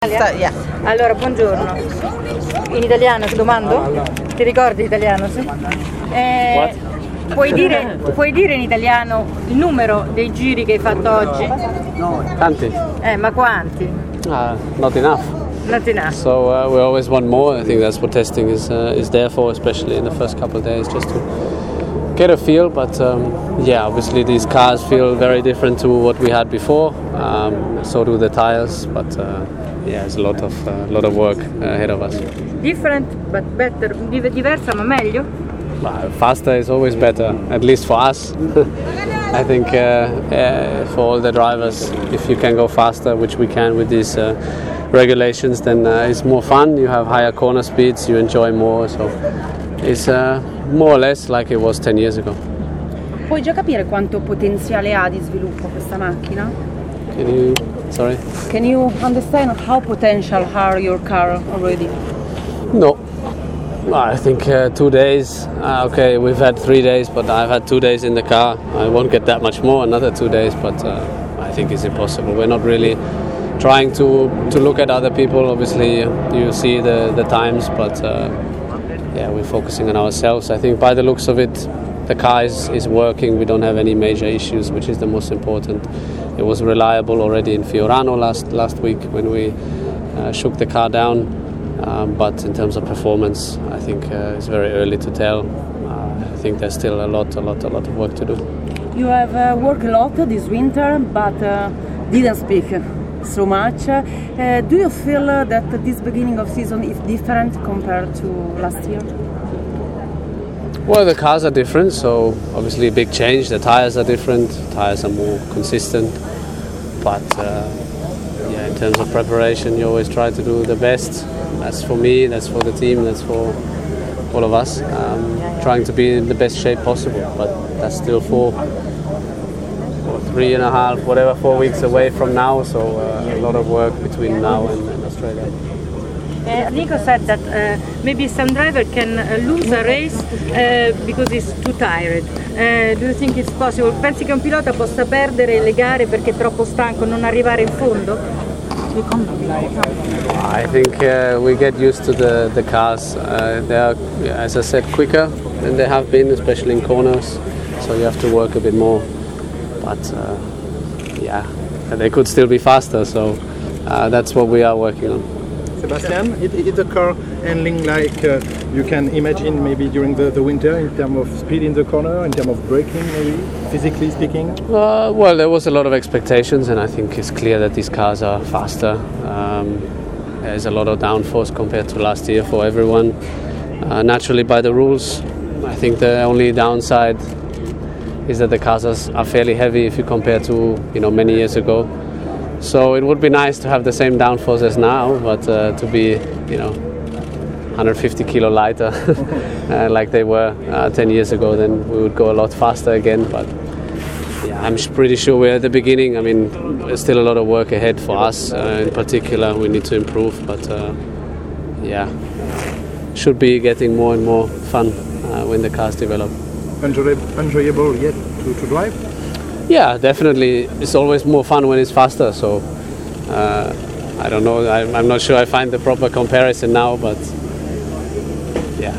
Yeah. Allora, buongiorno. In italiano ti domando? Ti ricordi l'italiano? Sì? Puoi dire in italiano il numero dei giri che hai fatto oggi? Tanti. Ma quanti? Not enough. Not enough. So we always want more. I think that's what testing is there for, especially in the first couple of days, just to get a feel. But yeah, obviously these cars feel very different to what we had before. So do the tires. But yeah, it's a lot of work ahead of us. Different but better. Diversa ma meglio? Faster is always better, at least for us. I think for all the drivers, if you can go faster, which we can with these regulations, then it's more fun. You have higher corner speeds, you enjoy more. So it's more or less like it was 10 years ago. Puoi già capire quanto potenziale ha di sviluppo questa macchina? Can you understand how potential are your car already? No. I think 2 days. Okay, we've had 3 days, but I've had 2 days in the car. I won't get that much more, another 2 days, but I think it's impossible. We're not really trying to look at other people. Obviously, you see the times, but yeah, we're focusing on ourselves. I think by the looks of it, the car is working. We don't have any major issues, which is the most important. It was reliable already in Fiorano last week when we shook the car down. But in terms of performance, I think it's very early to tell. I think there's still a lot of work to do. You have worked a lot this winter, but didn't speak so much. Do you feel that this beginning of season is different compared to last year? Well, the cars are different, so obviously a big change. The tires are different. Tires are more consistent, but yeah, in terms of preparation, you always try to do the best. That's for me, that's for the team, that's for all of us. Trying to be in the best shape possible, but that's still 4 or 3.5, whatever, 4 weeks away from now. So a lot of work between now and Australia. Nico said that maybe some driver can lose a race because he's too tired. Do you think it's possible? Pensi che un pilota possa perdere le gare perché è troppo stanco, non arrivare in fondo? I think we get used to the cars. They are, as I said, quicker than they have been, especially in corners. So you have to work a bit more. But yeah, they could still be faster. So that's what we are working on. Sebastian, is the car handling like you can imagine maybe during the winter in terms of speed in the corner, in terms of braking, maybe physically speaking? Well, there was a lot of expectations, and I think it's clear that these cars are faster. There's a lot of downforce compared to last year for everyone. Naturally, by the rules, I think the only downside is that the cars are fairly heavy if you compare to many years ago. So it would be nice to have the same downforce as now, but to be 150 kilo lighter like they were 10 years ago, then we would go a lot faster again. But yeah, I'm pretty sure we're at the beginning. I mean, there's still a lot of work ahead for us. In particular, we need to improve, but yeah, should be getting more and more fun when the cars develop. Enjoyable yet to drive? Yeah, definitely. It's always more fun when it's faster. So I don't know. I'm not sure I find the proper comparison now, but yeah,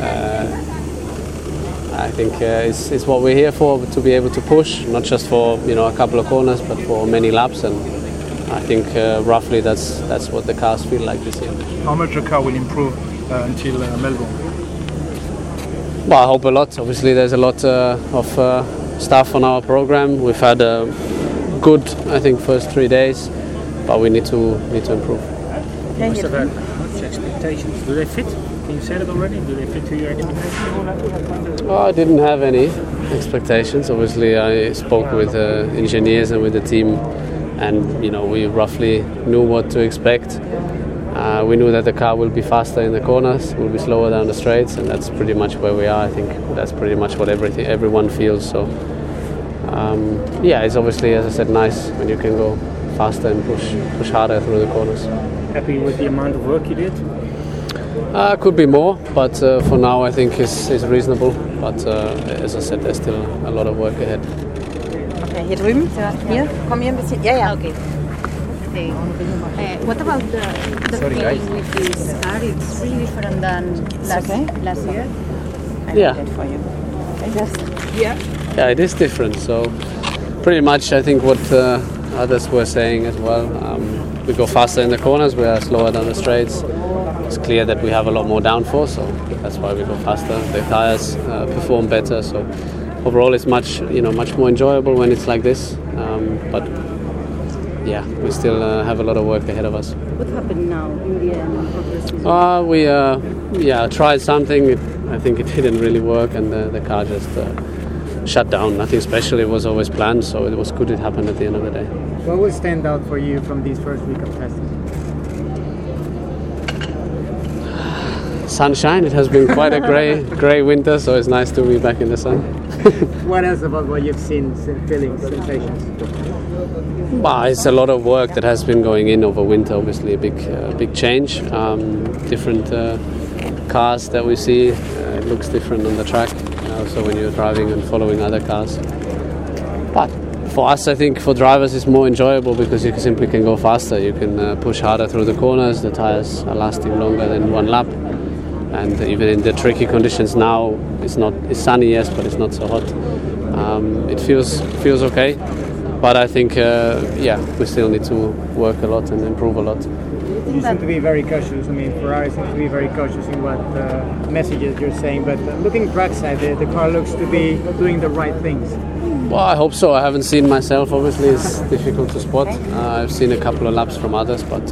I think it's what we're here for, to be able to push, not just for a couple of corners, but for many laps. And I think roughly that's what the cars feel like this year. How much the car will improve until Melbourne? Well, I hope a lot. Obviously, there's a lot of stuff on our program. We've had a good, I think, first 3 days, but we need to improve. What's your expectations? Do they fit? Can you say that already? Do they fit to your expectations? I didn't have any expectations. Obviously, I spoke with engineers and with the team, and we roughly knew what to expect. We knew that the car will be faster in the corners, will be slower down the straights, and that's pretty much where we are. I think that's pretty much what everyone feels. So yeah, it's obviously, as I said, nice when you can go faster and push harder through the corners. Happy with the amount of work you did? Could be more, but for now I think it's reasonable. But as I said, there's still a lot of work ahead. Okay, hier drüben, hier, komm hier ein bisschen. Ja, ja. Okay. say. What about the feeling with this car? It's really different than last year. Yeah. For you. Yeah, it is different. So pretty much I think what others were saying as well. We go faster in the corners, we are slower down the straights. It's clear that we have a lot more downforce, so that's why we go faster. The tires perform better, so overall it's much more enjoyable when it's like this. But yeah, we still have a lot of work ahead of us. What happened now in the end of the season? We tried something. I think it didn't really work, and the car just shut down. Nothing special. It was always planned, so it was good it happened at the end of the day. What will stand out for you from this first week of testing? Sunshine. It has been quite a grey winter, so it's nice to be back in the sun. What else about what you've seen, feelings, sensations? Well, it's a lot of work that has been going in over winter. Obviously, a big change. Different cars that we see. It looks different on the track. Also, when you're driving and following other cars. But for us, I think for drivers it's more enjoyable because you simply can go faster. You can push harder through the corners. The tires are lasting longer than one lap. And even in the tricky conditions now, it's sunny, yes, but it's not so hot. It feels okay, but I think we still need to work a lot and improve a lot. You seem to be very cautious. I mean, Ferrari seems to be very cautious in what messages you're saying. But looking trackside, the car looks to be doing the right things. Well, I hope so. I haven't seen myself. Obviously, it's difficult to spot. I've seen a couple of laps from others, but.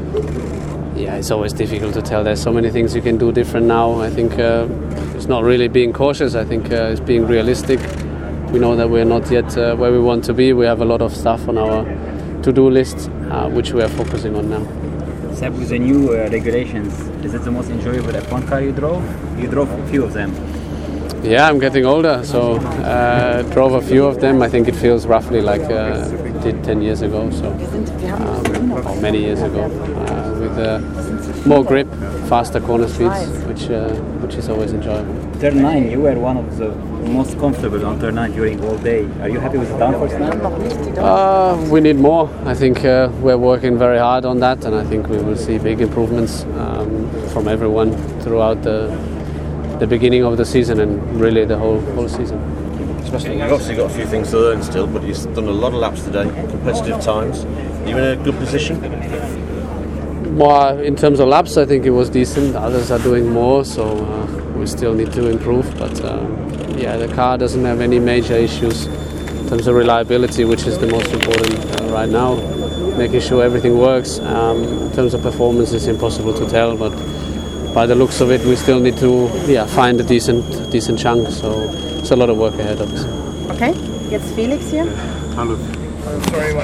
It's always difficult to tell. There's so many things you can do different now. I think it's not really being cautious. I think it's being realistic. We know that we're not yet where we want to be. We have a lot of stuff on our to-do list, which we are focusing on now. Seb, with the new regulations, is it the most enjoyable F1 car you drove? You drove a few of them. Yeah, I'm getting older, so drove a few of them. I think it feels roughly like it did 10 years ago, or many years ago, with more grip, faster corner speeds, which is always enjoyable. Turn 9, you were one of the most comfortable on turn 9 during all day. Are you happy with the downforce now? We need more. I think we're working very hard on that, and I think we will see big improvements from everyone throughout the beginning of the season and really the whole season. Especially, you've obviously got a few things to learn still, but you've done a lot of laps today, competitive times. Are you in a good position? Well, in terms of laps, I think it was decent. Others are doing more, so we still need to improve. But the car doesn't have any major issues in terms of reliability, which is the most important right now. Making sure everything works. In terms of performance, it's impossible to tell, but by the looks of it, we still need to find a decent chunk. So it's a lot of work ahead of us. Okay, jetzt Felix hier. Hallo. Sorry,